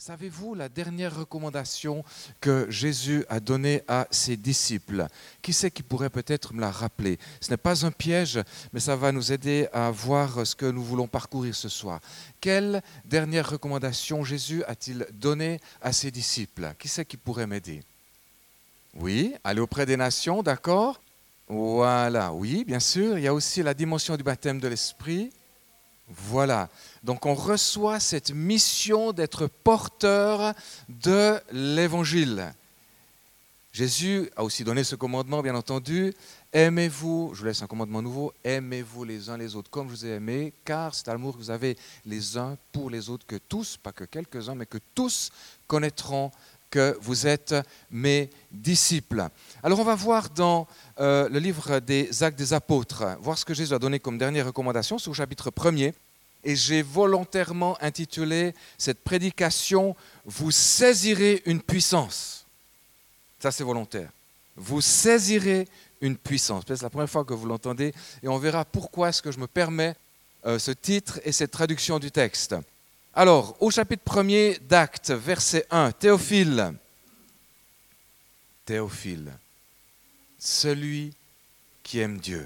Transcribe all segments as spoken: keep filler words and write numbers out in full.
Savez-vous la dernière recommandation que Jésus a donnée à ses disciples? Qui c'est qui pourrait peut-être me la rappeler? Ce n'est pas un piège, mais ça va nous aider à voir ce que nous voulons parcourir ce soir. Quelle dernière recommandation Jésus a-t-il donnée à ses disciples? Qui c'est qui pourrait m'aider? Oui, aller auprès des nations, d'accord? Voilà, oui, bien sûr. Il y a aussi la dimension du baptême de l'Esprit. Voilà, donc on reçoit cette mission d'être porteur de l'Évangile. Jésus a aussi donné ce commandement, bien entendu, aimez-vous, je vous laisse un commandement nouveau, aimez-vous les uns les autres comme je vous ai aimé, car c'est l'amour que vous avez les uns pour les autres, que tous, pas que quelques-uns, mais que tous connaîtront que vous êtes mes disciples. Alors on va voir dans euh, le livre des Actes des Apôtres, voir ce que Jésus a donné comme dernière recommandation, c'est au chapitre premier. Et j'ai volontairement intitulé cette prédication « Vous saisirez une puissance ». Ça c'est volontaire. Vous saisirez une puissance. C'est la première fois que vous l'entendez et on verra pourquoi est-ce que je me permets euh, ce titre et cette traduction du texte. Alors, au chapitre premier d'Actes, verset un, Théophile, Théophile, celui qui aime Dieu.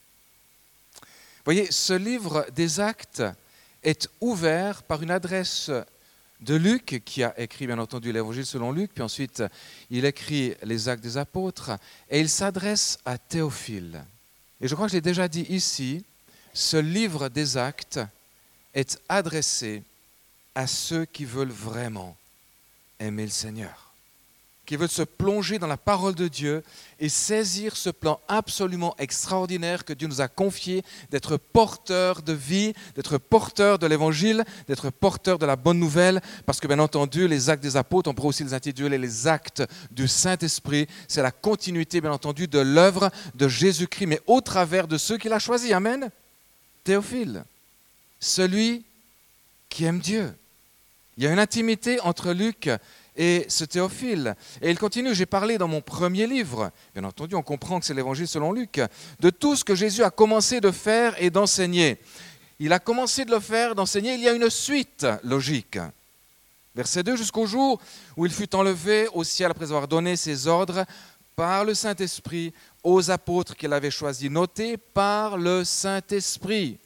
Vous voyez, ce livre des Actes est ouvert par une adresse de Luc, qui a écrit bien entendu l'Évangile selon Luc, puis ensuite il écrit les Actes des Apôtres, et il s'adresse à Théophile. Et je crois que je l'ai déjà dit ici, ce livre des Actes est adressé à ceux qui veulent vraiment aimer le Seigneur, qui veulent se plonger dans la parole de Dieu et saisir ce plan absolument extraordinaire que Dieu nous a confié d'être porteur de vie, d'être porteur de l'Évangile, d'être porteur de la bonne nouvelle, parce que bien entendu, les actes des apôtres, on pourrait aussi les intituler les actes du Saint-Esprit, c'est la continuité bien entendu de l'œuvre de Jésus-Christ, mais au travers de ceux qu'il a choisis. Amen. Théophile, celui qui aime Dieu. Il y a une intimité entre Luc et ce Théophile. Et il continue, j'ai parlé dans mon premier livre, bien entendu on comprend que c'est l'Évangile selon Luc, de tout ce que Jésus a commencé de faire et d'enseigner. Il a commencé de le faire, d'enseigner, il y a une suite logique. Verset deux, jusqu'au jour où il fut enlevé au ciel après avoir donné ses ordres par le Saint-Esprit aux apôtres qu'il avait choisis, notés par le Saint-Esprit.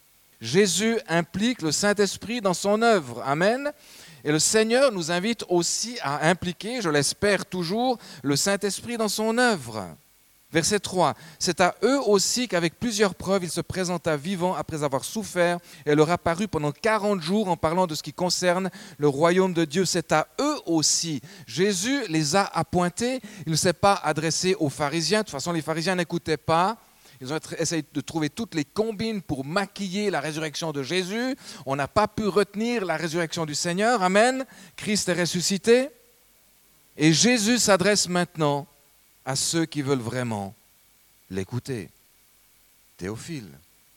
Jésus implique le Saint-Esprit dans son œuvre. Amen. Et le Seigneur nous invite aussi à impliquer, je l'espère toujours, le Saint-Esprit dans son œuvre. Verset trois. C'est à eux aussi qu'avec plusieurs preuves, il se présenta vivant après avoir souffert et leur apparut pendant quarante jours en parlant de ce qui concerne le royaume de Dieu. C'est à eux aussi. Jésus les a appointés. Il ne s'est pas adressé aux pharisiens. De toute façon, les pharisiens n'écoutaient pas. Ils ont essayé de trouver toutes les combines pour maquiller la résurrection de Jésus. On n'a pas pu retenir la résurrection du Seigneur. Amen. Christ est ressuscité. Et Jésus s'adresse maintenant à ceux qui veulent vraiment l'écouter. Théophile,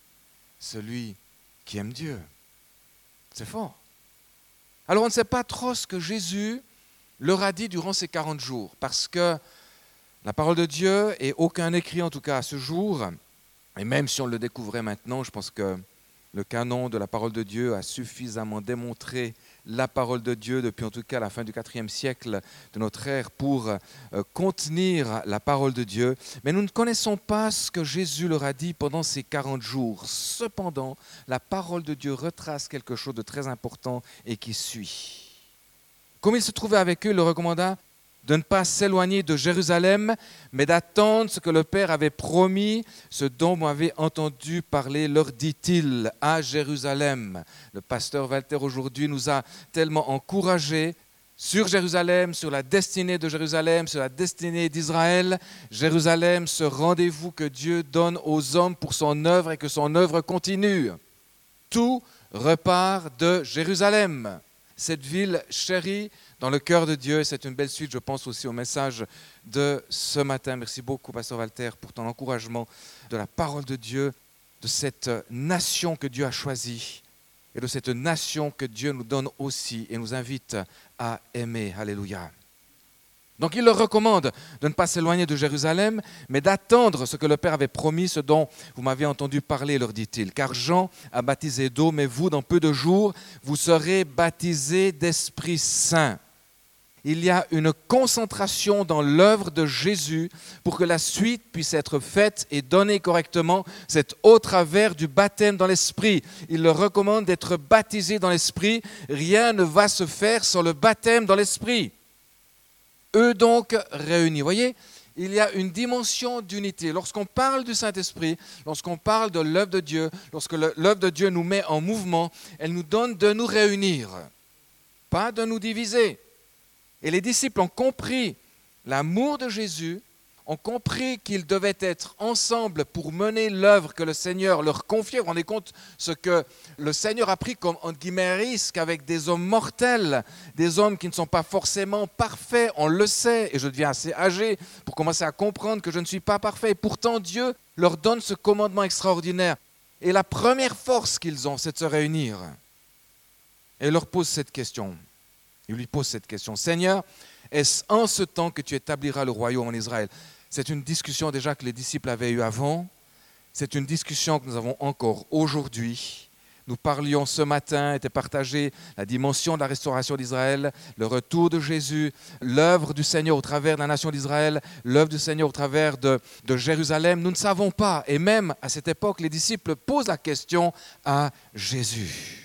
celui qui aime Dieu. C'est fort. Alors on ne sait pas trop ce que Jésus leur a dit durant ces quarante jours, parce que la parole de Dieu, et aucun écrit en tout cas à ce jour, et même si on le découvrait maintenant, je pense que le canon de la parole de Dieu a suffisamment démontré la parole de Dieu depuis en tout cas la fin du quatrième siècle de notre ère pour euh, contenir la parole de Dieu. Mais nous ne connaissons pas ce que Jésus leur a dit pendant ces quarante jours. Cependant, la parole de Dieu retrace quelque chose de très important et qui suit. Comme il se trouvait avec eux, il leur recommanda de ne pas s'éloigner de Jérusalem, mais d'attendre ce que le Père avait promis, ce dont vous avez entendu parler, leur dit-il, à Jérusalem. Le pasteur Walter aujourd'hui nous a tellement encouragés sur Jérusalem, sur la destinée de Jérusalem, sur la destinée d'Israël. Jérusalem, ce rendez-vous que Dieu donne aux hommes pour son œuvre et que son œuvre continue. Tout repart de Jérusalem, cette ville chérie dans le cœur de Dieu. C'est une belle suite, je pense aussi au message de ce matin. Merci beaucoup, pasteur Walter, pour ton encouragement de la parole de Dieu, de cette nation que Dieu a choisie et de cette nation que Dieu nous donne aussi et nous invite à aimer. Alléluia. Donc il leur recommande de ne pas s'éloigner de Jérusalem, mais d'attendre ce que le Père avait promis, ce dont vous m'avez entendu parler, leur dit-il. Car Jean a baptisé d'eau, mais vous, dans peu de jours, vous serez baptisés d'Esprit Saint. Il y a une concentration dans l'œuvre de Jésus pour que la suite puisse être faite et donnée correctement. C'est au travers du baptême dans l'Esprit. Il leur recommande d'être baptisés dans l'Esprit. Rien ne va se faire sans le baptême dans l'Esprit. Eux donc réunis. Vous voyez, il y a une dimension d'unité. Lorsqu'on parle du Saint-Esprit, lorsqu'on parle de l'œuvre de Dieu, lorsque l'œuvre de Dieu nous met en mouvement, elle nous donne de nous réunir, pas de nous diviser. Et les disciples ont compris l'amour de Jésus, ont compris qu'ils devaient être ensemble pour mener l'œuvre que le Seigneur leur confiait. Vous vous rendez compte ce que le Seigneur a pris comme, entre guillemets, risque avec des hommes mortels, des hommes qui ne sont pas forcément parfaits, on le sait, et je deviens assez âgé pour commencer à comprendre que je ne suis pas parfait. Et pourtant, Dieu leur donne ce commandement extraordinaire. Et la première force qu'ils ont, c'est de se réunir. Et il leur pose cette question. Il lui pose cette question. Seigneur, est-ce en ce temps que tu établiras le royaume en Israël? C'est une discussion déjà que les disciples avaient eue avant. C'est une discussion que nous avons encore aujourd'hui. Nous parlions ce matin, était partagée la dimension de la restauration d'Israël, le retour de Jésus, l'œuvre du Seigneur au travers de la nation d'Israël, l'œuvre du Seigneur au travers de, de Jérusalem. Nous ne savons pas. Et même à cette époque, les disciples posent la question à Jésus.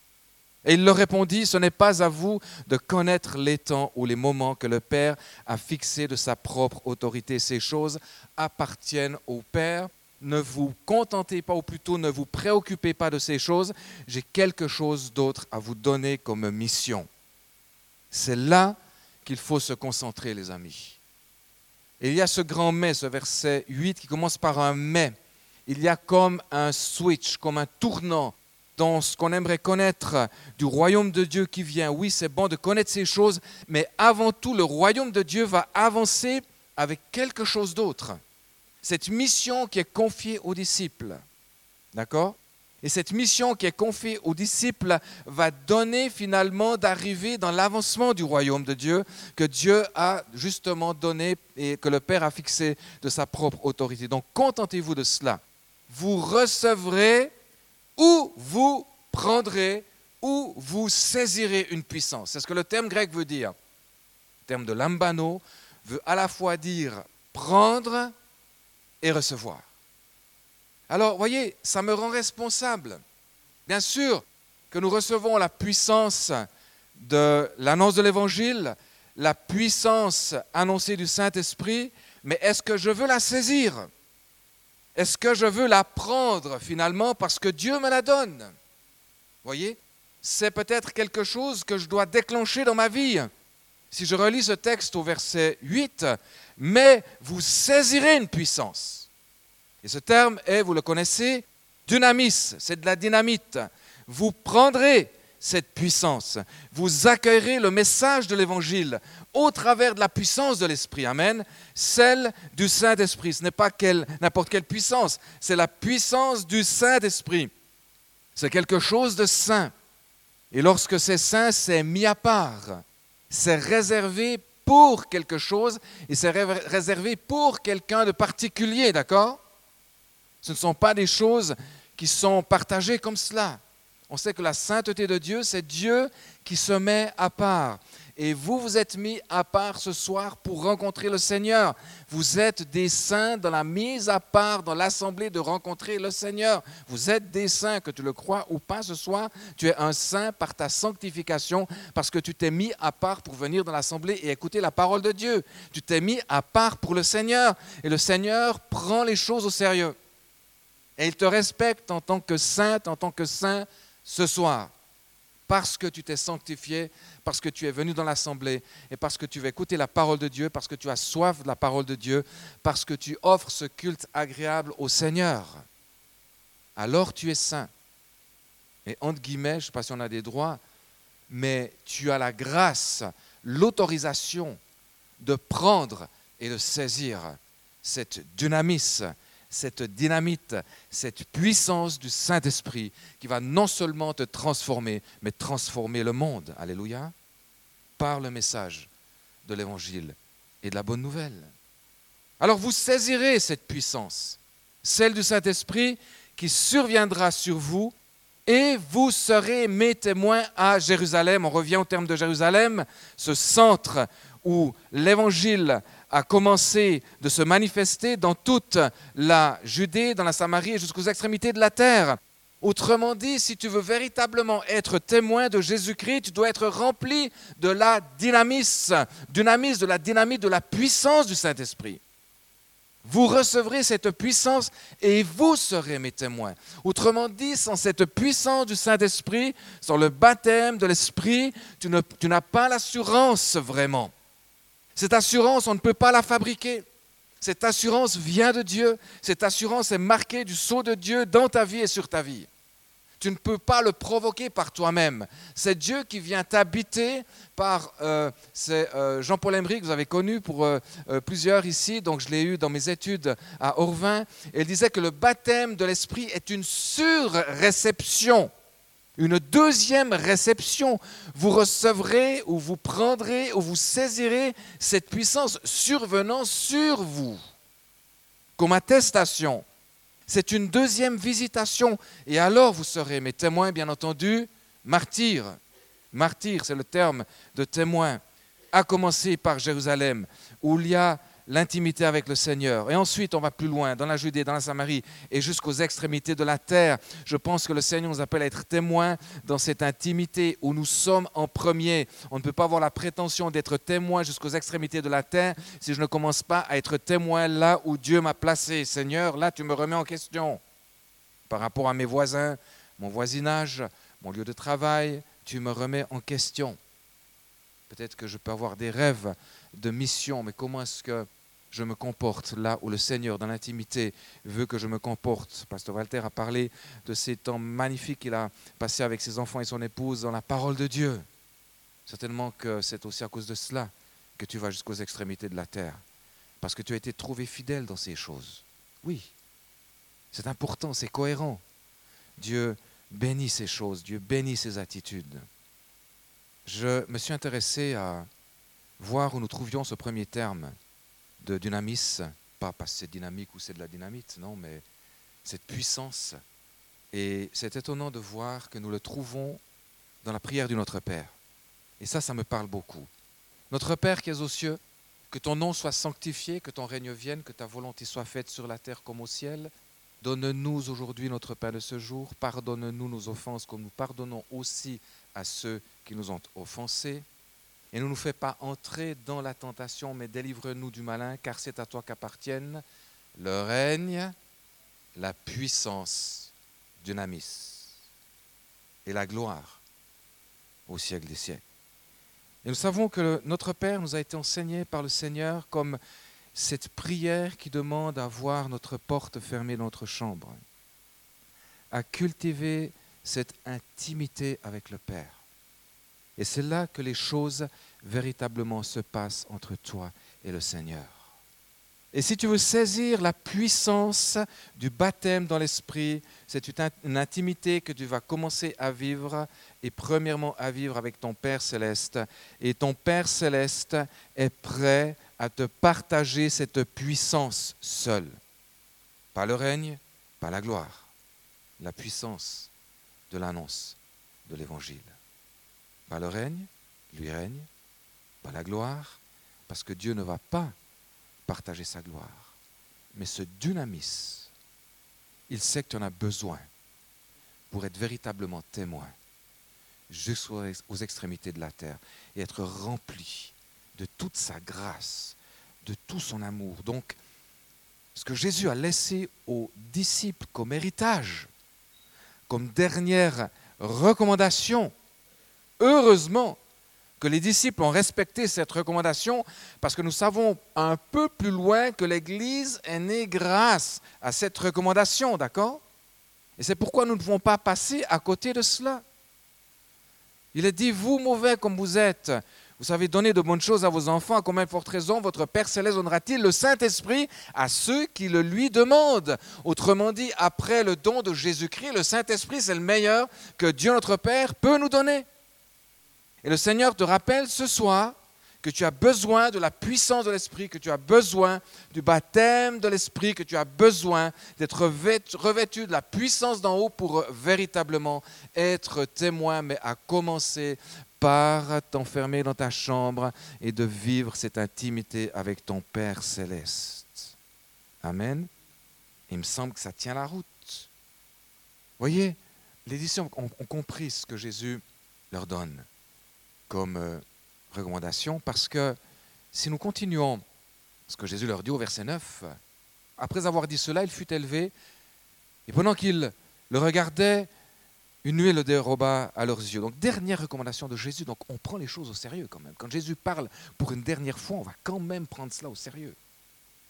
Et il leur répondit, ce n'est pas à vous de connaître les temps ou les moments que le Père a fixés de sa propre autorité. Ces choses appartiennent au Père. Ne vous contentez pas, ou plutôt ne vous préoccupez pas de ces choses. J'ai quelque chose d'autre à vous donner comme mission. C'est là qu'il faut se concentrer, les amis. Et il y a ce grand mais, ce verset huit qui commence par un mais. Il y a comme un switch, comme un tournant dans ce qu'on aimerait connaître du royaume de Dieu qui vient. Oui, c'est bon de connaître ces choses, mais avant tout, le royaume de Dieu va avancer avec quelque chose d'autre. Cette mission qui est confiée aux disciples, d'accord? Et cette mission qui est confiée aux disciples va donner finalement d'arriver dans l'avancement du royaume de Dieu que Dieu a justement donné et que le Père a fixé de sa propre autorité. Donc, contentez-vous de cela. Vous recevrez ou vous prendrez, ou vous saisirez une puissance. C'est ce que le terme grec veut dire. Le terme de lambano veut à la fois dire prendre et recevoir. Alors, voyez, ça me rend responsable. Bien sûr que nous recevons la puissance de l'annonce de l'Évangile, la puissance annoncée du Saint-Esprit, mais est-ce que je veux la saisir ? Est-ce que je veux la prendre finalement parce que Dieu me la donne? Vous voyez, c'est peut-être quelque chose que je dois déclencher dans ma vie. Si je relis ce texte au verset huit, « Mais vous saisirez une puissance ». Et ce terme est, vous le connaissez, dynamis, c'est de la dynamite. Vous prendrez cette puissance, vous accueillerez le message de l'Évangile au travers de la puissance de l'Esprit, amen, celle du Saint-Esprit. Ce n'est pas quelle, n'importe quelle puissance, c'est la puissance du Saint-Esprit. C'est quelque chose de saint. Et lorsque c'est saint, c'est mis à part. C'est réservé pour quelque chose et c'est réservé pour quelqu'un de particulier, d'accord? Ce ne sont pas des choses qui sont partagées comme cela. On sait que la sainteté de Dieu, c'est Dieu qui se met à part. Et vous, vous êtes mis à part ce soir pour rencontrer le Seigneur. Vous êtes des saints dans la mise à part, dans l'assemblée de rencontrer le Seigneur. Vous êtes des saints, que tu le crois ou pas ce soir. Tu es un saint par ta sanctification, parce que tu t'es mis à part pour venir dans l'assemblée et écouter la parole de Dieu. Tu t'es mis à part pour le Seigneur. Et le Seigneur prend les choses au sérieux. Et il te respecte en tant que sainte, en tant que saint, ce soir, parce que tu t'es sanctifié, parce que tu es venu dans l'assemblée et parce que tu veux écouter la parole de Dieu, parce que tu as soif de la parole de Dieu, parce que tu offres ce culte agréable au Seigneur, alors tu es saint. Et entre guillemets, je ne sais pas si on a des droits, mais tu as la grâce, l'autorisation de prendre et de saisir cette dynamis, cette dynamite, cette puissance du Saint-Esprit qui va non seulement te transformer, mais transformer le monde, alléluia, par le message de l'Évangile et de la bonne nouvelle. Alors vous saisirez cette puissance, celle du Saint-Esprit qui surviendra sur vous et vous serez mes témoins à Jérusalem. On revient au terme de Jérusalem, ce centre où l'Évangile a commencé de se manifester dans toute la Judée, dans la Samarie et jusqu'aux extrémités de la terre. Autrement dit, si tu veux véritablement être témoin de Jésus-Christ, tu dois être rempli de la dynamisme, dynamis, de la dynamite, de la puissance du Saint-Esprit. Vous recevrez cette puissance et vous serez mes témoins. Autrement dit, sans cette puissance du Saint-Esprit, sans le baptême de l'Esprit, tu, ne, tu n'as pas l'assurance vraiment. Cette assurance, on ne peut pas la fabriquer. Cette assurance vient de Dieu. Cette assurance est marquée du sceau de Dieu dans ta vie et sur ta vie. Tu ne peux pas le provoquer par toi-même. C'est Dieu qui vient t'habiter par... Euh, c'est euh, Jean-Paul Emmerich, vous avez connu pour euh, euh, plusieurs ici, donc je l'ai eu dans mes études à Orvin. Et il disait que le baptême de l'Esprit est une surréception. Une deuxième réception. Vous recevrez ou vous prendrez ou vous saisirez cette puissance survenant sur vous comme attestation. C'est une deuxième visitation. Et alors vous serez mes témoins, bien entendu, martyrs. Martyrs, c'est le terme de témoin. À commencer par Jérusalem, où il y a l'intimité avec le Seigneur. Et ensuite, on va plus loin, dans la Judée, dans la Samarie et jusqu'aux extrémités de la terre. Je pense que le Seigneur nous appelle à être témoins dans cette intimité où nous sommes en premier. On ne peut pas avoir la prétention d'être témoin jusqu'aux extrémités de la terre si je ne commence pas à être témoin là où Dieu m'a placé. Seigneur, là, tu me remets en question. Par rapport à mes voisins, mon voisinage, mon lieu de travail, tu me remets en question. Peut-être que je peux avoir des rêves de mission, mais comment est-ce que je me comporte là où le Seigneur, dans l'intimité, veut que je me comporte. Pasteur Walter a parlé de ces temps magnifiques qu'il a passés avec ses enfants et son épouse dans la parole de Dieu. Certainement que c'est aussi à cause de cela que tu vas jusqu'aux extrémités de la terre. Parce que tu as été trouvé fidèle dans ces choses. Oui, c'est important, c'est cohérent. Dieu bénit ces choses, Dieu bénit ces attitudes. Je me suis intéressé à voir où nous trouvions ce premier terme de dynamis, pas parce que c'est dynamique ou c'est de la dynamite, non, mais cette puissance. Et c'est étonnant de voir que nous le trouvons dans la prière du Notre Père. Et ça, ça me parle beaucoup. Notre Père qui es aux cieux, que ton nom soit sanctifié, que ton règne vienne, que ta volonté soit faite sur la terre comme au ciel. Donne-nous aujourd'hui notre pain de ce jour. Pardonne-nous nos offenses comme nous pardonnons aussi à ceux qui nous ont offensés. Et ne nous fais pas entrer dans la tentation, mais délivre-nous du malin, car c'est à toi qu'appartiennent le règne, la puissance, dynamis, et la gloire au siècle des siècles. Et nous savons que notre Père nous a été enseigné par le Seigneur comme cette prière qui demande à voir notre porte fermée dans notre chambre, à cultiver cette intimité avec le Père. Et c'est là que les choses véritablement se passent entre toi et le Seigneur. Et si tu veux saisir la puissance du baptême dans l'Esprit, c'est une intimité que tu vas commencer à vivre, et premièrement à vivre avec ton Père Céleste. Et ton Père Céleste est prêt à te partager cette puissance seul. Pas le règne, pas la gloire. La puissance de l'annonce de l'Évangile. Pas le règne, lui règne, pas la gloire, parce que Dieu ne va pas partager sa gloire. Mais ce dynamis, il sait que tu en as besoin pour être véritablement témoin jusqu'aux extrémités de la terre et être rempli de toute sa grâce, de tout son amour. Donc, ce que Jésus a laissé aux disciples comme héritage, comme dernière recommandation, heureusement que les disciples ont respecté cette recommandation parce que nous savons un peu plus loin que l'Église est née grâce à cette recommandation, d'accord? Et c'est pourquoi nous ne pouvons pas passer à côté de cela. Il est dit, vous mauvais comme vous êtes, vous savez donner de bonnes choses à vos enfants, à combien de fortes raisons votre Père Céleste donnera-t-il le Saint-Esprit à ceux qui le lui demandent. Autrement dit, après le don de Jésus-Christ, le Saint-Esprit, c'est le meilleur que Dieu notre Père peut nous donner. Et le Seigneur te rappelle ce soir que tu as besoin de la puissance de l'Esprit, que tu as besoin du baptême de l'Esprit, que tu as besoin d'être revêtu de la puissance d'en haut pour véritablement être témoin, mais à commencer par t'enfermer dans ta chambre et de vivre cette intimité avec ton Père céleste. Amen. Il me semble que ça tient la route. Vous voyez, les disciples ont, ont compris ce que Jésus leur donne comme euh, recommandation, parce que si nous continuons, ce que Jésus leur dit au verset neuf, après avoir dit cela, il fut élevé, et pendant qu'il le regardait, une nuée le déroba à leurs yeux. Donc, dernière recommandation de Jésus, donc on prend les choses au sérieux quand même. Quand Jésus parle pour une dernière fois, on va quand même prendre cela au sérieux. D'accord ?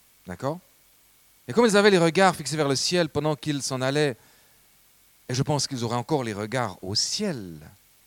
Et comme ils avaient les regards fixés vers le ciel pendant qu'ils s'en allaient, et je pense qu'ils auraient encore les regards au ciel,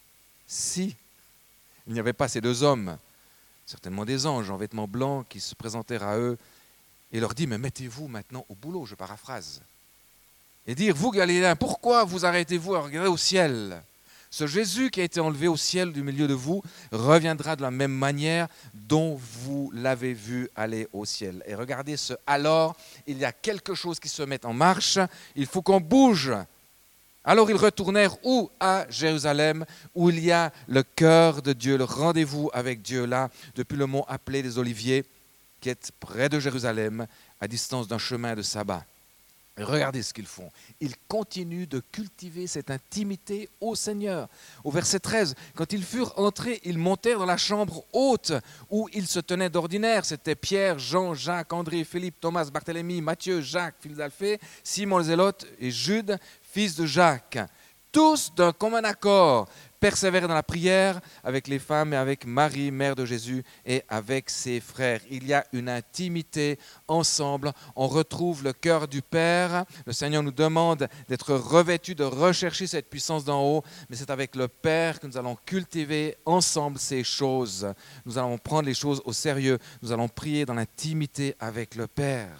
si il n'y avait pas ces deux hommes, certainement des anges en vêtements blancs, qui se présentèrent à eux et leur dit, mais mettez-vous maintenant au boulot, je paraphrase. Et dire, vous Galiléens, pourquoi vous arrêtez-vous à regarder au ciel ? Ce Jésus qui a été enlevé au ciel du milieu de vous reviendra de la même manière dont vous l'avez vu aller au ciel. Et regardez ce alors, il y a quelque chose qui se met en marche, il faut qu'on bouge. Alors ils retournèrent où ? À Jérusalem, où il y a le cœur de Dieu, le rendez-vous avec Dieu là, depuis le mont appelé des Oliviers, qui est près de Jérusalem, à distance d'un chemin de sabbat. Et regardez ce qu'ils font. Ils continuent de cultiver cette intimité au Seigneur. Au verset treize, quand ils furent entrés, ils montèrent dans la chambre haute où ils se tenaient d'ordinaire. C'était Pierre, Jean, Jacques, André, Philippe, Thomas, Barthélemy, Matthieu, Jacques, fils d'Alphée, Simon le Zélote et Jude, fils de Jacques. Tous d'un commun accord persévéraient dans la prière avec les femmes et avec Marie, mère de Jésus, et avec ses frères. Il y a une intimité ensemble. On retrouve le cœur du Père. Le Seigneur nous demande d'être revêtus, de rechercher cette puissance d'en haut, mais c'est avec le Père que nous allons cultiver ensemble ces choses. Nous allons prendre les choses au sérieux. Nous allons prier dans l'intimité avec le Père.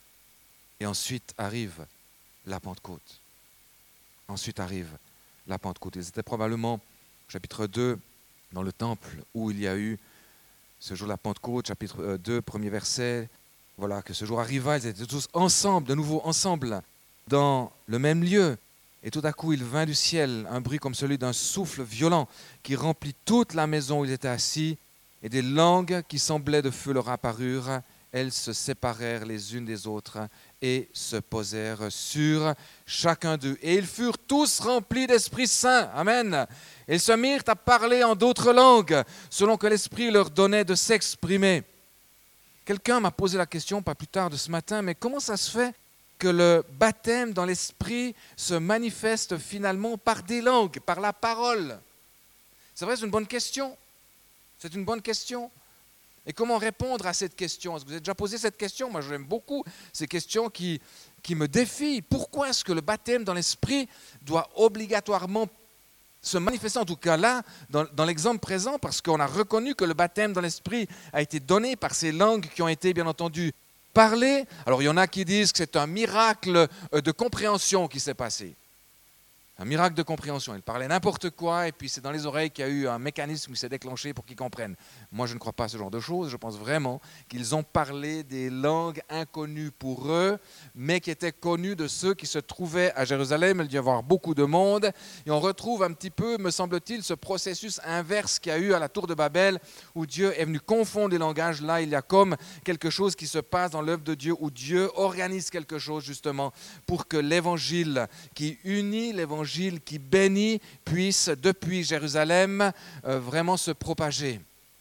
Et ensuite arrive la Pentecôte. Ensuite arrive la Pentecôte. Ils étaient probablement, chapitre deux, dans le temple où il y a eu ce jour de la Pentecôte, chapitre deux, premier verset. Voilà, que ce jour arriva, ils étaient tous ensemble, de nouveau ensemble, dans le même lieu. Et tout à coup, il vint du ciel un bruit comme celui d'un souffle violent qui remplit toute la maison où ils étaient assis, et des langues qui semblaient de feu leur apparurent. Elles se séparèrent les unes des autres et se posèrent sur chacun d'eux. Et ils furent tous remplis d'Esprit Saint. Amen. Ils se mirent à parler en d'autres langues, selon que l'Esprit leur donnait de s'exprimer. Quelqu'un m'a posé la question, pas plus tard de ce matin, mais comment ça se fait que le baptême dans l'Esprit se manifeste finalement par des langues, par la parole ? C'est vrai, c'est une bonne question. C'est une bonne question. Et comment répondre à cette question ? Est-ce que vous avez déjà posé cette question ? Moi, j'aime beaucoup ces questions qui, qui me défient. Pourquoi est-ce que le baptême dans l'Esprit doit obligatoirement se manifester, en tout cas là, dans, dans l'exemple présent, parce qu'on a reconnu que le baptême dans l'Esprit a été donné par ces langues qui ont été, bien entendu, parlées. Alors, il y en a qui disent que c'est un miracle de compréhension qui s'est passé. Un miracle de compréhension. Il parlait n'importe quoi et puis c'est dans les oreilles qu'il y a eu un mécanisme qui s'est déclenché pour qu'ils comprennent. Moi, je ne crois pas à ce genre de choses. Je pense vraiment qu'ils ont parlé des langues inconnues pour eux, mais qui étaient connues de ceux qui se trouvaient à Jérusalem. Il devait y avoir beaucoup de monde. Et on retrouve un petit peu, me semble-t-il, ce processus inverse qu'il y a eu à la tour de Babel, où Dieu est venu confondre les langages. Là, il y a comme quelque chose qui se passe dans l'œuvre de Dieu, où Dieu organise quelque chose justement pour que l'évangile qui unit, l'évangile qui bénit, puisse depuis Jérusalem euh, vraiment se propager.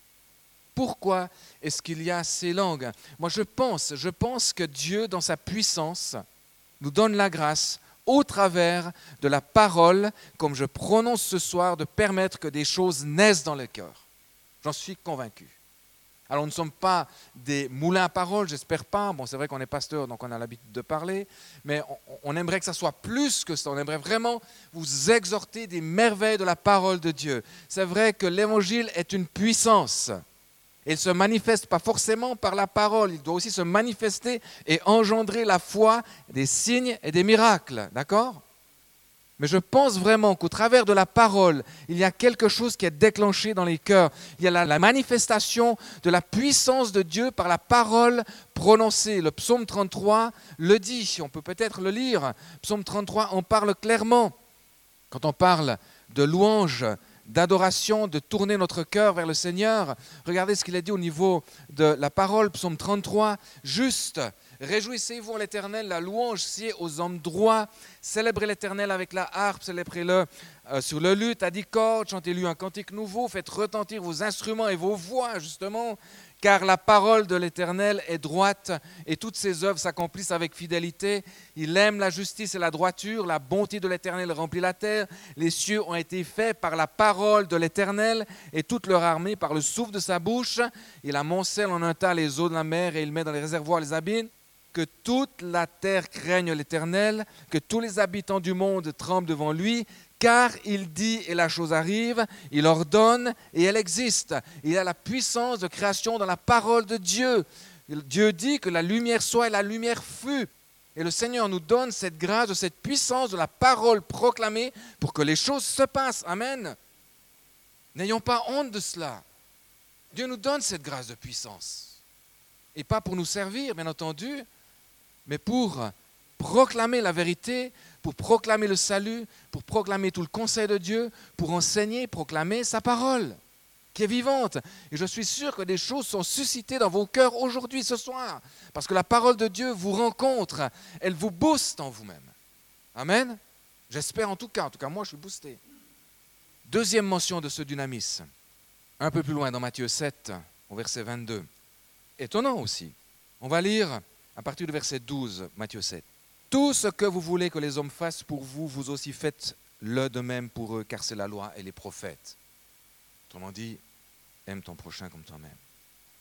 Pourquoi est-ce qu'il y a ces langues ? Moi je pense, je pense que Dieu dans sa puissance nous donne la grâce au travers de la parole, comme je prononce ce soir, de permettre que des choses naissent dans le cœur. J'en suis convaincu. Alors nous ne sommes pas des moulins à parole, j'espère pas. Bon, c'est vrai qu'on est pasteur, donc on a l'habitude de parler, mais on, on aimerait que ça soit plus que ça. On aimerait vraiment vous exhorter des merveilles de la parole de Dieu. C'est vrai que l'évangile est une puissance. Il ne se manifeste pas forcément par la parole, il doit aussi se manifester et engendrer la foi, des signes et des miracles, d'accord ? Mais je pense vraiment qu'au travers de la parole, il y a quelque chose qui est déclenché dans les cœurs. Il y a la, la manifestation de la puissance de Dieu par la parole prononcée. Le psaume trente-trois le dit, on peut peut-être le lire. Psaume trente-trois en parle clairement. Quand on parle de louange, d'adoration, de tourner notre cœur vers le Seigneur, regardez ce qu'il a dit au niveau de la parole, psaume trente-trois, juste. Réjouissez-vous en l'Éternel, la louange sied aux hommes droits. Célébrez l'Éternel avec la harpe, célébrez-le euh, sur le luth, à dix cordes, chantez-lui un cantique nouveau, faites retentir vos instruments et vos voix, justement, car la parole de l'Éternel est droite et toutes ses œuvres s'accomplissent avec fidélité. Il aime la justice et la droiture, la bonté de l'Éternel remplit la terre. Les cieux ont été faits par la parole de l'Éternel et toute leur armée par le souffle de sa bouche. Il amoncelle en un tas les eaux de la mer et il met dans les réservoirs les abîmes. Que toute la terre craigne l'Éternel, que tous les habitants du monde tremblent devant lui, car il dit et la chose arrive, il ordonne et elle existe. Il a la puissance de création dans la parole de Dieu. Dieu dit que la lumière soit et la lumière fut. Et le Seigneur nous donne cette grâce, cette puissance de la parole proclamée pour que les choses se passent. Amen. N'ayons pas honte de cela. Dieu nous donne cette grâce de puissance. Et pas pour nous servir, bien entendu, mais pour proclamer la vérité, pour proclamer le salut, pour proclamer tout le conseil de Dieu, pour enseigner, proclamer sa parole, qui est vivante. Et je suis sûr que des choses sont suscitées dans vos cœurs aujourd'hui, ce soir, parce que la parole de Dieu vous rencontre, elle vous booste en vous-même. Amen. J'espère en tout cas, en tout cas moi je suis boosté. Deuxième mention de ce dynamisme, un peu plus loin dans Matthieu sept, au verset vingt-deux. Étonnant aussi. On va lire à partir du verset douze, Matthieu sept. « Tout ce que vous voulez que les hommes fassent pour vous, vous aussi faites-le de même pour eux, car c'est la loi et les prophètes. » Autrement dit, aime ton prochain comme toi-même. D'accord ?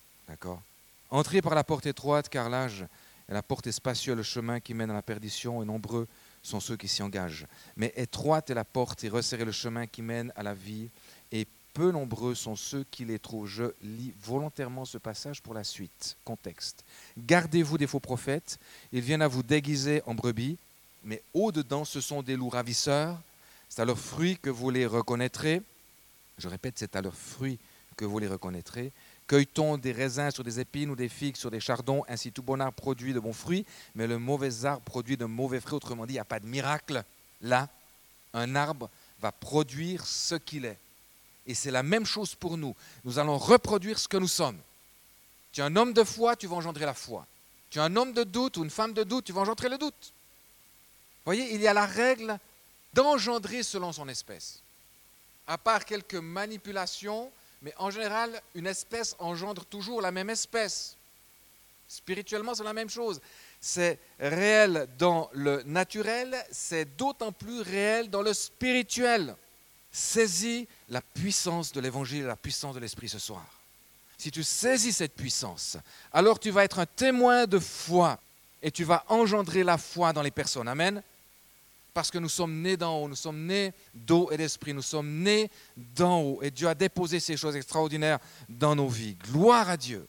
Entrez par la porte étroite, car large est la porte est spacieuse, le chemin qui mène à la perdition, et nombreux sont ceux qui s'y engagent. Mais étroite est la porte et resserré le chemin qui mène à la vie, et peu nombreux sont ceux qui les trouvent. Je lis volontairement ce passage pour la suite. Contexte. Gardez-vous des faux prophètes. Ils viennent à vous déguiser en brebis, mais au-dedans, ce sont des loups ravisseurs. C'est à leurs fruits que vous les reconnaîtrez. Je répète, c'est à leurs fruits que vous les reconnaîtrez. Cueille-t-on des raisins sur des épines ou des figues sur des chardons? Ainsi, tout bon arbre produit de bons fruits, mais le mauvais arbre produit de mauvais fruits. Autrement dit, il n'y a pas de miracle. Là, un arbre va produire ce qu'il est. Et c'est la même chose pour nous. Nous allons reproduire ce que nous sommes. Tu es un homme de foi, tu vas engendrer la foi. Tu es un homme de doute ou une femme de doute, tu vas engendrer le doute. Vous voyez, il y a la règle d'engendrer selon son espèce. À part quelques manipulations, mais en général, une espèce engendre toujours la même espèce. Spirituellement, c'est la même chose. C'est réel dans le naturel, c'est d'autant plus réel dans le spirituel. Saisis la puissance de l'Évangile, la puissance de l'Esprit ce soir. Si tu saisis cette puissance, alors tu vas être un témoin de foi et tu vas engendrer la foi dans les personnes. Amen. Parce que nous sommes nés d'en haut, nous sommes nés d'eau et d'esprit, nous sommes nés d'en haut et Dieu a déposé ces choses extraordinaires dans nos vies. Gloire à Dieu.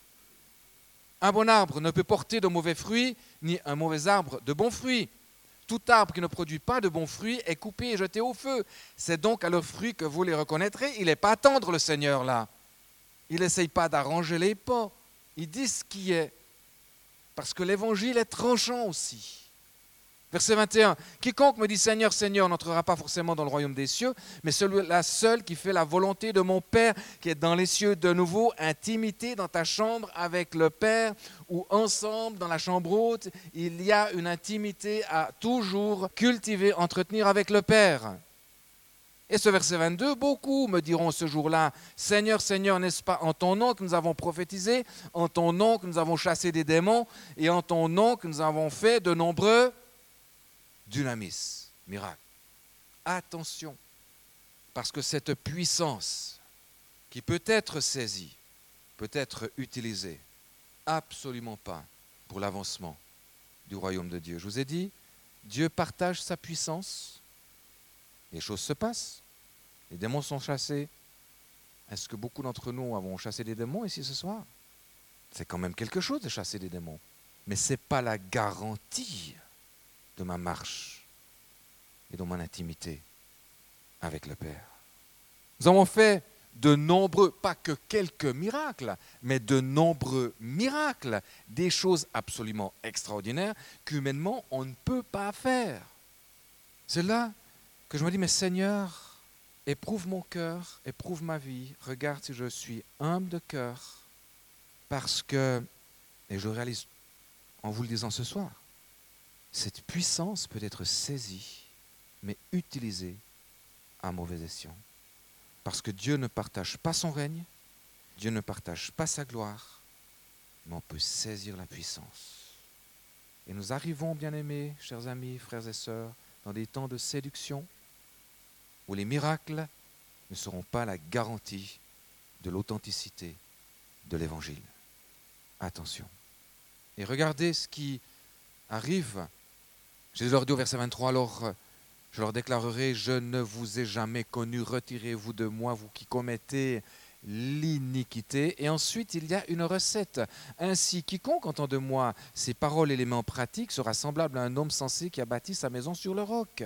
Un bon arbre ne peut porter de mauvais fruits, ni un mauvais arbre de bons fruits. Tout arbre qui ne produit pas de bons fruits est coupé et jeté au feu. C'est donc à leurs fruits que vous les reconnaîtrez. Il n'est pas tendre, le Seigneur, là. Il n'essaye pas d'arranger les pots. Il dit ce qui est. Parce que l'Évangile est tranchant aussi. Verset vingt et un. Quiconque me dit Seigneur, Seigneur n'entrera pas forcément dans le royaume des cieux, mais celui-là seul qui fait la volonté de mon Père qui est dans les cieux. De nouveau, intimité dans ta chambre avec le Père ou ensemble dans la chambre haute. Il y a une intimité à toujours cultiver, entretenir avec le Père. Et ce verset vingt-deux, beaucoup me diront ce jour-là, Seigneur, Seigneur, n'est-ce pas en ton nom que nous avons prophétisé, en ton nom que nous avons chassé des démons et en ton nom que nous avons fait de nombreux dynamis, miracle. Attention, parce que cette puissance qui peut être saisie, peut être utilisée, absolument pas pour l'avancement du royaume de Dieu. Je vous ai dit, Dieu partage sa puissance, les choses se passent, les démons sont chassés. Est-ce que beaucoup d'entre nous avons chassé des démons ici ce soir? C'est quand même quelque chose de chasser des démons, mais ce n'est pas la garantie de ma marche et dans mon intimité avec le Père. Nous avons fait de nombreux, pas que quelques miracles, mais de nombreux miracles, des choses absolument extraordinaires qu'humainement on ne peut pas faire. C'est là que je me dis, mais Seigneur, éprouve mon cœur, éprouve ma vie, regarde si je suis humble de cœur, parce que, et je réalise en vous le disant ce soir, cette puissance peut être saisie, mais utilisée à mauvais escient. Parce que Dieu ne partage pas son règne, Dieu ne partage pas sa gloire, mais on peut saisir la puissance. Et nous arrivons, bien-aimés, chers amis, frères et sœurs, dans des temps de séduction où les miracles ne seront pas la garantie de l'authenticité de l'Évangile. Attention. Et regardez ce qui arrive. Jésus leur dit au verset vingt-trois, alors je leur déclarerai, je ne vous ai jamais connu, retirez-vous de moi, vous qui commettez l'iniquité. Et ensuite, il y a une recette. Ainsi, quiconque entend de moi ces paroles et les met en pratique sera semblable à un homme sensé qui a bâti sa maison sur le roc.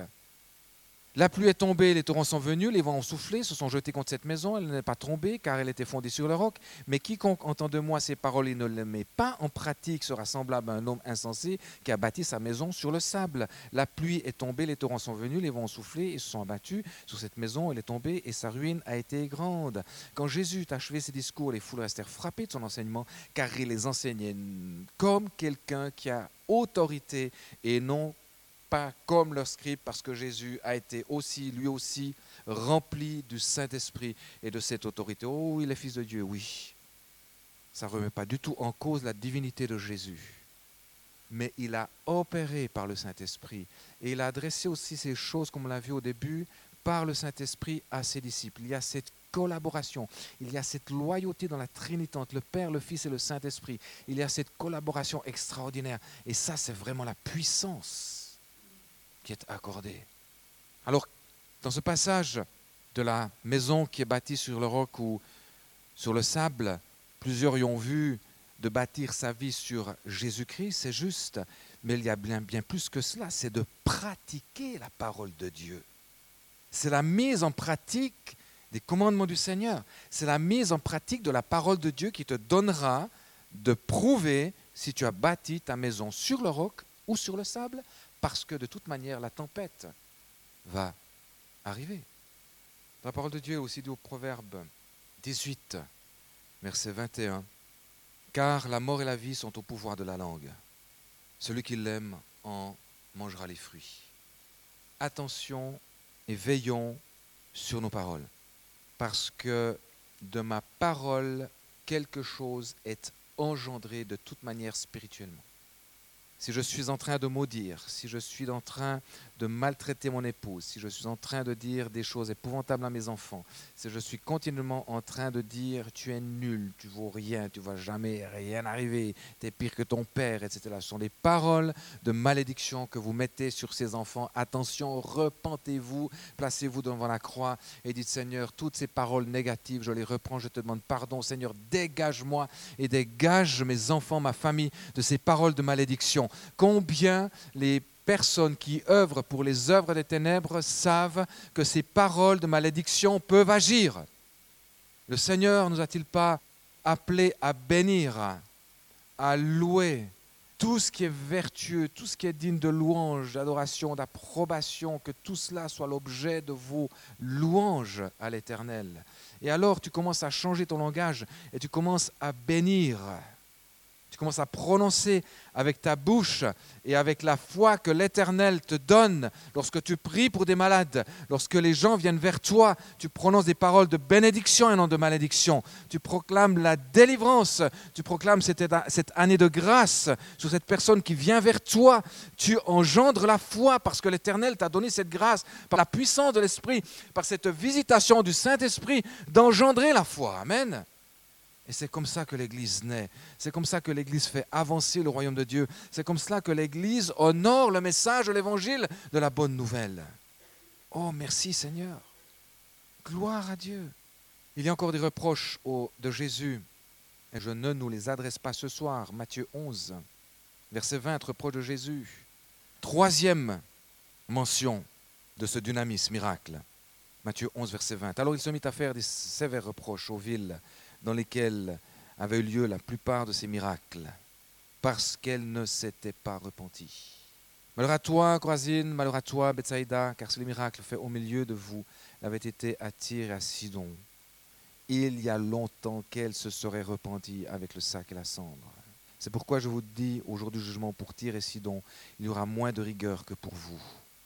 La pluie est tombée, les torrents sont venus, les vents ont soufflé, se sont jetés contre cette maison, elle n'est pas tombée car elle était fondée sur le roc. Mais quiconque entend de moi ces paroles et ne les met pas en pratique sera semblable à un homme insensé qui a bâti sa maison sur le sable. La pluie est tombée, les torrents sont venus, les vents ont soufflé et se sont abattus sur cette maison, elle est tombée et sa ruine a été grande. Quand Jésus eut achevé ses discours, les foules restèrent frappées de son enseignement car il les enseignait comme quelqu'un qui a autorité et non pas comme leur scribe, parce que Jésus a été aussi, lui aussi, rempli du Saint-Esprit et de cette autorité. Oh, il est fils de Dieu, oui. Ça ne remet pas du tout en cause la divinité de Jésus. Mais il a opéré par le Saint-Esprit. Et il a adressé aussi ces choses, comme on l'a vu au début, par le Saint-Esprit à ses disciples. Il y a cette collaboration, il y a cette loyauté dans la Trinité entre le Père, le Fils et le Saint-Esprit. Il y a cette collaboration extraordinaire. Et ça, c'est vraiment la puissance qui est accordé. Alors, dans ce passage de la maison qui est bâtie sur le roc ou sur le sable, plusieurs y ont vu de bâtir sa vie sur Jésus-Christ, c'est juste, mais il y a bien, bien plus que cela, c'est de pratiquer la parole de Dieu. C'est la mise en pratique des commandements du Seigneur. C'est la mise en pratique de la parole de Dieu qui te donnera de prouver si tu as bâti ta maison sur le roc ou sur le sable, parce que de toute manière, la tempête va arriver. La parole de Dieu est aussi dit au Proverbe dix-huit, verset vingt et un. Car la mort et la vie sont au pouvoir de la langue. Celui qui l'aime en mangera les fruits. Attention et veillons sur nos paroles. Parce que de ma parole, quelque chose est engendré de toute manière spirituellement. Si je suis en train de maudire, si je suis en train de maltraiter mon épouse, si je suis en train de dire des choses épouvantables à mes enfants, si je suis continuellement en train de dire « tu es nul, tu ne vaux rien, tu ne vas jamais rien arriver, tu es pire que ton père », et cetera. Ce sont des paroles de malédiction que vous mettez sur ces enfants. Attention, repentez-vous, placez-vous devant la croix et dites « Seigneur, toutes ces paroles négatives, je les reprends, je te demande pardon. Seigneur, dégage-moi et dégage mes enfants, ma famille de ces paroles de malédiction. » Combien les personnes qui œuvrent pour les œuvres des ténèbres savent que ces paroles de malédiction peuvent agir. Le Seigneur ne nous a-t-il pas appelés à bénir, à louer tout ce qui est vertueux, tout ce qui est digne de louange, d'adoration, d'approbation, que tout cela soit l'objet de vos louanges à l'Éternel. Et alors tu commences à changer ton langage et tu commences à bénir. Tu commences à prononcer avec ta bouche et avec la foi que l'Éternel te donne. Lorsque tu pries pour des malades, lorsque les gens viennent vers toi, tu prononces des paroles de bénédiction et non de malédiction. Tu proclames la délivrance, tu proclames cette, cette année de grâce sur cette personne qui vient vers toi. Tu engendres la foi parce que l'Éternel t'a donné cette grâce par la puissance de l'Esprit, par cette visitation du Saint-Esprit d'engendrer la foi. Amen. Et c'est comme ça que l'Église naît. C'est comme ça que l'Église fait avancer le royaume de Dieu. C'est comme cela que l'Église honore le message de l'Évangile de la bonne nouvelle. Oh, merci Seigneur. Gloire à Dieu. Il y a encore des reproches au, de Jésus. Et je ne nous les adresse pas ce soir. Matthieu onze, verset vingt, reproche de Jésus. Troisième mention de ce dynamis, miracle. Matthieu onze, verset vingt. Alors il se mit à faire des sévères reproches aux villes dans lesquelles avaient eu lieu la plupart de ces miracles, parce qu'elles ne s'étaient pas repenties. Malheur à toi, Chorazine, malheur à toi, Bethsaïda, car si les miracles faits au milieu de vous avaient été à Tyr et à Sidon, il y a longtemps qu'elles se seraient repenties avec le sac et la cendre. C'est pourquoi je vous dis, au jour du jugement, pour Tyr et Sidon, il y aura moins de rigueur que pour vous.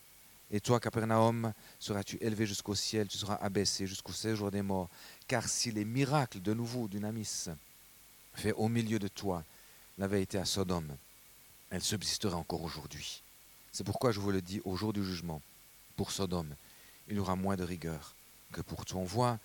Et toi, Capernaum, seras-tu élevé jusqu'au ciel, tu seras abaissé jusqu'au séjour des morts. Car si les miracles, de nouveau, d'Unamis, faits au milieu de toi, l'avaient été à Sodome, elles subsisteraient encore aujourd'hui. C'est pourquoi je vous le dis, au jour du jugement, pour Sodome, il y aura moins de rigueur que pour toi. On voit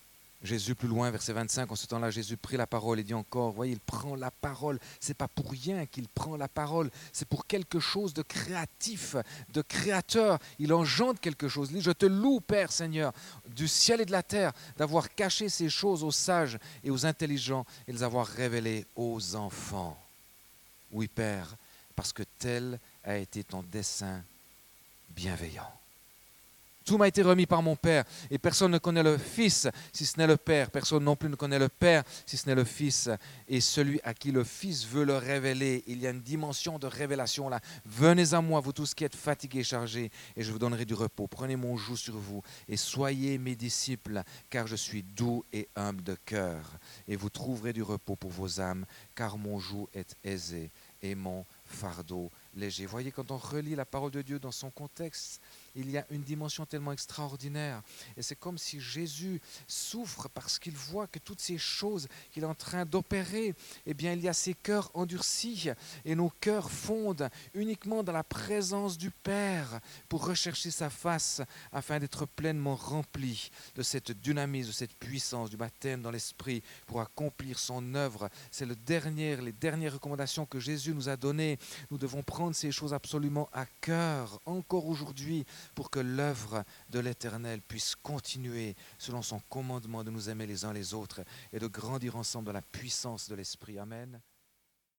Jésus plus loin, verset vingt-cinq, en ce temps-là, Jésus prit la parole et dit encore, voyez, il prend la parole, c'est pas pour rien qu'il prend la parole, c'est pour quelque chose de créatif, de créateur, il engendre quelque chose. Il dit, je te loue, Père Seigneur, du ciel et de la terre, d'avoir caché ces choses aux sages et aux intelligents et de les avoir révélées aux enfants. Oui, Père, parce que tel a été ton dessein bienveillant. Tout m'a été remis par mon Père, et personne ne connaît le Fils si ce n'est le Père. Personne non plus ne connaît le Père si ce n'est le Fils. Et celui à qui le Fils veut le révéler, il y a une dimension de révélation là. Venez à moi, vous tous qui êtes fatigués et chargés, et je vous donnerai du repos. Prenez mon joug sur vous, et soyez mes disciples, car je suis doux et humble de cœur. Et vous trouverez du repos pour vos âmes, car mon joug est aisé, et mon fardeau léger. Voyez, quand on relit la parole de Dieu dans son contexte, il y a une dimension tellement extraordinaire. Et c'est comme si Jésus souffre parce qu'il voit que toutes ces choses qu'il est en train d'opérer, eh bien, il y a ces cœurs endurcis et nos cœurs fondent uniquement dans la présence du Père pour rechercher sa face afin d'être pleinement remplis de cette dynamise, de cette puissance, du baptême dans l'Esprit pour accomplir son œuvre. C'est le dernier, les dernières recommandations que Jésus nous a données. Nous devons prendre ces choses absolument à cœur, encore aujourd'hui, pour que l'œuvre de l'Éternel puisse continuer selon son commandement de nous aimer les uns les autres et de grandir ensemble dans la puissance de l'Esprit. Amen.